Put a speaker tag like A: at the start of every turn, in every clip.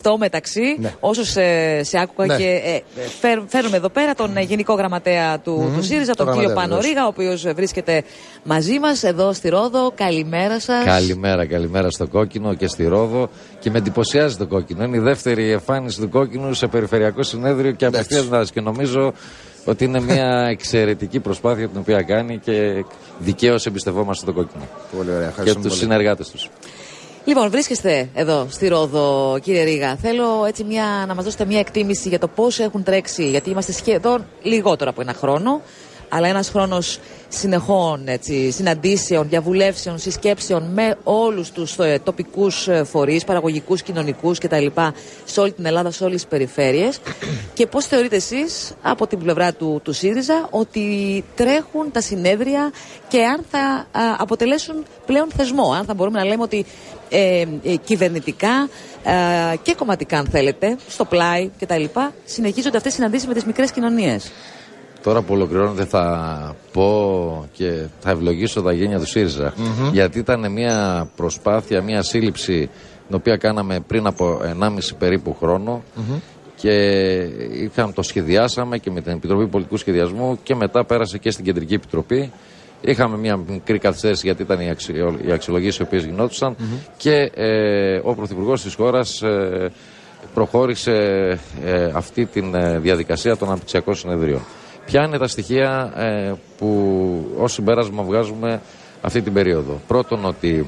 A: Στο μεταξύ, όσο σε άκουγα και φέρνουμε εδώ πέρα τον Γενικό Γραμματέα του ΣΥΡΙΖΑ, τον κύριο Πάνο Ρήγα, ο οποίος βρίσκεται μαζί μας εδώ στη Ρόδο. Καλημέρα σας.
B: Καλημέρα στο Κόκκινο και στη Ρόδο. Και με εντυπωσιάζει το Κόκκινο. Είναι η δεύτερη εμφάνιση του Κόκκινου σε περιφερειακό συνέδριο και απευθείας και νομίζω ότι είναι μια εξαιρετική προσπάθεια την οποία κάνει και δικαίως εμπιστευόμαστε το Κόκκινο.
C: Πολύ ωραία.
B: Και τους συνεργάτες τους.
A: Λοιπόν, βρίσκεστε εδώ στη Ρόδο, κύριε Ρήγα. Θέλω έτσι να μας δώσετε μια εκτίμηση για το πώς έχουν τρέξει, γιατί είμαστε σχεδόν λιγότερο από ένα χρόνο, αλλά ένας χρόνος συνεχών συναντήσεων, διαβουλεύσεων, συσκέψεων με όλους τους τοπικούς φορείς, παραγωγικούς, κοινωνικούς κτλ. Σε όλη την Ελλάδα, σε όλες τις περιφέρειες. Και πώς θεωρείτε εσείς από την πλευρά του ΣΥΡΙΖΑ ότι τρέχουν τα συνέδρια και αν θα αποτελέσουν πλέον θεσμό, αν θα μπορούμε να λέμε ότι κυβερνητικά και κομματικά, αν θέλετε, στο πλάι κτλ. Συνεχίζονται αυτές οι συναντήσεις με τις μικρές κοινωνίες.
B: Τώρα που ολοκληρώνεται θα πω και θα ευλογήσω τα γένεια του ΣΥΡΙΖΑ, γιατί ήταν μια προσπάθεια, μια σύλληψη την οποία κάναμε πριν από 1,5 περίπου χρόνο και το σχεδιάσαμε και με την Επιτροπή Πολιτικού Σχεδιασμού και μετά πέρασε και στην Κεντρική Επιτροπή. Είχαμε μια μικρή καθυστέρηση γιατί ήταν οι αξιολογήσεις οι οποίες γινόντουσαν και ο Πρωθυπουργός της χώρας προχώρησε αυτή τη διαδικασία των αναπτυξιακών συνεδρίων. Ποια είναι τα στοιχεία που ως συμπέρασμα βγάζουμε αυτή την περίοδο? Πρώτον, ότι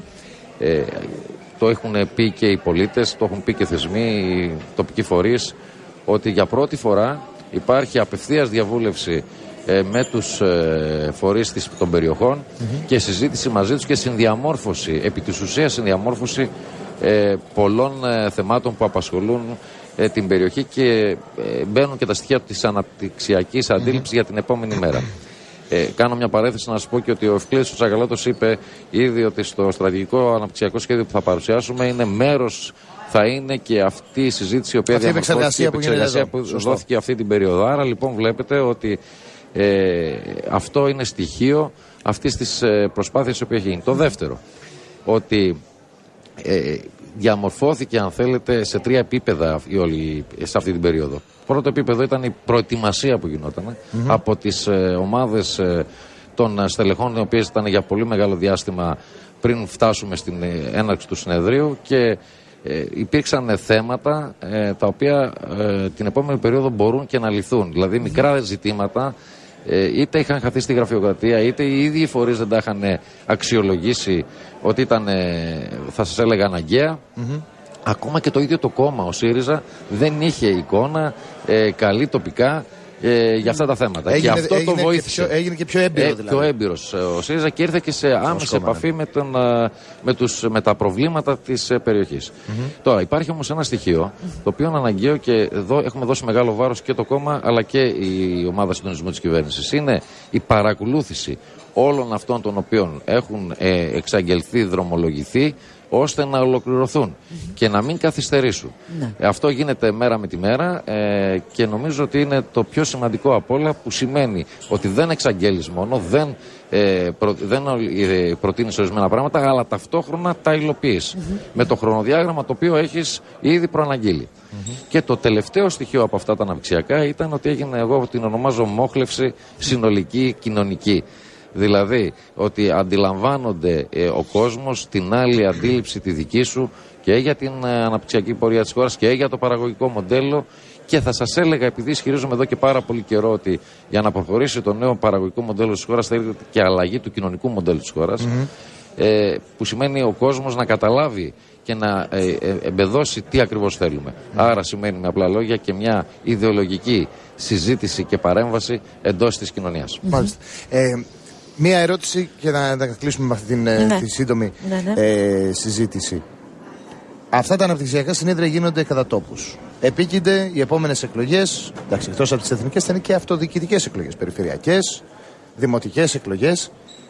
B: το έχουν πει και οι πολίτες, το έχουν πει και θεσμοί, οι τοπικοί φορείς, ότι για πρώτη φορά υπάρχει απευθείας διαβούλευση με τους φορείς των περιοχών και συζήτηση μαζί τους και συνδιαμόρφωση, επί της ουσίας συνδιαμόρφωση πολλών θεμάτων που απασχολούν την περιοχή και μπαίνουν και τα στοιχεία της αναπτυξιακής αντίληψης για την επόμενη μέρα. Κάνω μια παρένθεση να σας πω και ότι ο Ευκλήδης ο Τσακαλώτος είπε ήδη ότι στο στρατηγικό αναπτυξιακό σχέδιο που θα παρουσιάσουμε είναι μέρος, θα είναι και αυτή η συζήτηση η οποία διαμορφώθηκε, η επεξεργασία που δόθηκε αυτή την περίοδο. Άρα λοιπόν βλέπετε ότι αυτό είναι στοιχείο αυτής της προσπάθειας η οποία έχει γίνει. Το δεύτερο, ότι διαμορφώθηκε, αν θέλετε, σε 3 επίπεδα σε αυτή την περίοδο. Πρώτο επίπεδο ήταν η προετοιμασία που γινόταν από τις ομάδες των στελεχών, οι οποίες ήταν για πολύ μεγάλο διάστημα πριν φτάσουμε στην έναρξη του συνεδρίου και υπήρξαν θέματα τα οποία την επόμενη περίοδο μπορούν και να λυθούν. Δηλαδή μικρά ζητήματα είτε είχαν χαθεί στη γραφειοκρατία, είτε οι ίδιοι οι φορείς δεν τα είχαν αξιολογήσει ότι ήταν, θα σας έλεγα, αναγκαία. Ακόμα και το ίδιο το κόμμα, ο ΣΥΡΙΖΑ, δεν είχε εικόνα καλή τοπικά για αυτά τα θέματα. Και αυτό το βοήθησε.
C: Έγινε και πιο έμπειρο, δηλαδή.
B: Πιο έμπειρος ο ΣΥΡΙΖΑ και ήρθε και σε άμεση επαφή με τα προβλήματα της περιοχής. Τώρα, υπάρχει όμως ένα στοιχείο το οποίο είναι αναγκαίο και εδώ έχουμε δώσει μεγάλο βάρος και το κόμμα αλλά και η ομάδα συντονισμού της κυβέρνησης. Είναι η παρακολούθηση όλων αυτών των οποίων έχουν εξαγγελθεί, δρομολογηθεί, ώστε να ολοκληρωθούν και να μην καθυστερήσουν. Αυτό γίνεται μέρα με τη μέρα και νομίζω ότι είναι το πιο σημαντικό από όλα, που σημαίνει ότι δεν εξαγγέλεις μόνο, δεν προτείνεις ορισμένα πράγματα, αλλά ταυτόχρονα τα υλοποιείς με το χρονοδιάγραμμα το οποίο έχεις ήδη προαναγγείλει. Και το τελευταίο στοιχείο από αυτά τα αναπτυξιακά ήταν ότι έγινε, εγώ την ονομάζω μόχλευση συνολική κοινωνική. Δηλαδή ότι αντιλαμβάνονται ο κόσμος την άλλη αντίληψη τη δική σου και για την αναπτυξιακή πορεία της χώρας και για το παραγωγικό μοντέλο. Και θα σας έλεγα, επειδή ισχυρίζομαι εδώ και πάρα πολύ καιρό ότι για να προχωρήσει το νέο παραγωγικό μοντέλο της χώρας θα έρθει και αλλαγή του κοινωνικού μοντέλου της χώρας, που σημαίνει ο κόσμος να καταλάβει και να εμπεδώσει τι ακριβώς θέλουμε. Άρα σημαίνει με απλά λόγια και μια ιδεολογική συζήτηση και παρέμβαση εντός της κοινωνίας.
C: Μάλιστα. Μία ερώτηση και να κλείσουμε με αυτή τη σύντομη συζήτηση. Αυτά τα αναπτυξιακά συνέδρια γίνονται κατά τόπους. Επίκυνται οι επόμενες εκλογές, εντάξει, εκτός από τις εθνικές, θα είναι και αυτοδιοικητικές εκλογές, περιφερειακές, δημοτικές εκλογές.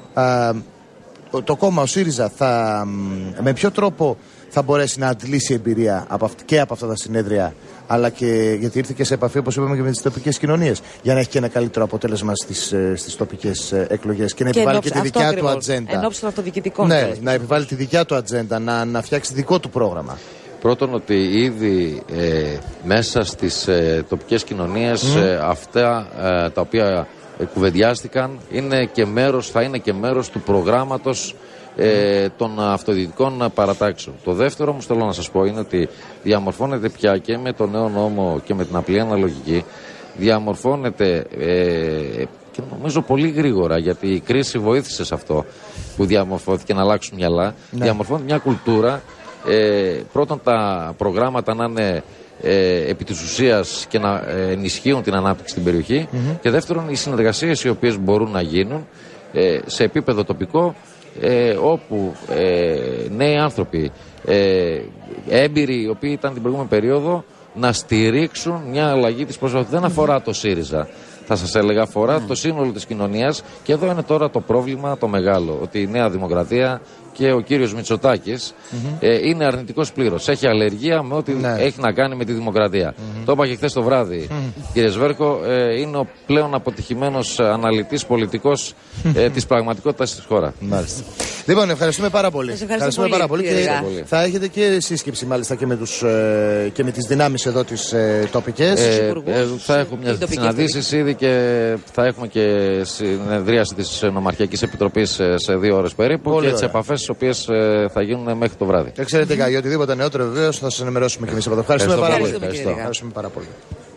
C: Το κόμμα, ο ΣΥΡΙΖΑ, με ποιο τρόπο θα μπορέσει να αντλήσει εμπειρία και από αυτά τα συνέδρια, αλλά και γιατί ήρθε και σε επαφή, όπως είπαμε, και με τις τοπικές κοινωνίες, για να έχει και ένα καλύτερο αποτέλεσμα στις τοπικές εκλογές και να επιβάλλει και τη δικιά του ατζέντα.
A: Ενόψει των αυτοδιοικητικών.
C: Ναι, να επιβάλλει τη δικιά του ατζέντα, να φτιάξει δικό του πρόγραμμα.
B: Πρώτον, ότι ήδη μέσα στις τοπικές κοινωνίες αυτά τα οποία κουβεντιάστηκαν θα είναι και μέρος του προγράμματος των αυτοδιοικητικών παρατάξεων. Το δεύτερο όμως θέλω να σας πω είναι ότι διαμορφώνεται πια και με το νέο νόμο και με την απλή αναλογική, διαμορφώνεται και νομίζω πολύ γρήγορα, γιατί η κρίση βοήθησε σε αυτό που διαμορφώθηκε, να αλλάξουν μυαλά. Διαμορφώνεται μια κουλτούρα, πρώτον τα προγράμματα να είναι επί της ουσίας και να ενισχύουν την ανάπτυξη στην περιοχή, και δεύτερον οι συνεργασίες οι οποίες μπορούν να γίνουν σε επίπεδο τοπικό, όπου νέοι άνθρωποι, έμπειροι οι οποίοι ήταν την προηγούμενη περίοδο, να στηρίξουν μια αλλαγή της προσωπικής. Δεν αφορά το ΣΥΡΙΖΑ, θα σας έλεγα, αφορά το σύνολο της κοινωνίας, και εδώ είναι τώρα το πρόβλημα το μεγάλο, ότι η Νέα Δημοκρατία και ο κύριος Μητσοτάκης είναι αρνητικός πλήρως. Έχει αλλεργία με ό,τι έχει να κάνει με τη δημοκρατία. Το είπα και χθες το βράδυ, κύριε Σβέρκο, είναι ο πλέον αποτυχημένος αναλυτής πολιτικός της πραγματικότητας της χώρας.
C: Μάλιστα. Λοιπόν, ευχαριστούμε πάρα πολύ.
A: Ευχαριστούμε πάρα πολύ.
C: Και θα έχετε και σύσκεψη μάλιστα και με τις δυνάμεις εδώ τις τοπικές.
B: Θα έχουμε μια συναντήσεις ήδη και θα έχουμε και συνεδρίαση της Νομαρχιακής Επιτροπής σε 2 ώρες περίπου, και τις επαφές τις οποίες θα γίνουν μέχρι το βράδυ.
C: Εξαιρετικά. Για οτιδήποτε νεότερο βεβαίως θα σας ενημερώσουμε και εμείς από εδώ. Ευχαριστούμε πάρα πολύ.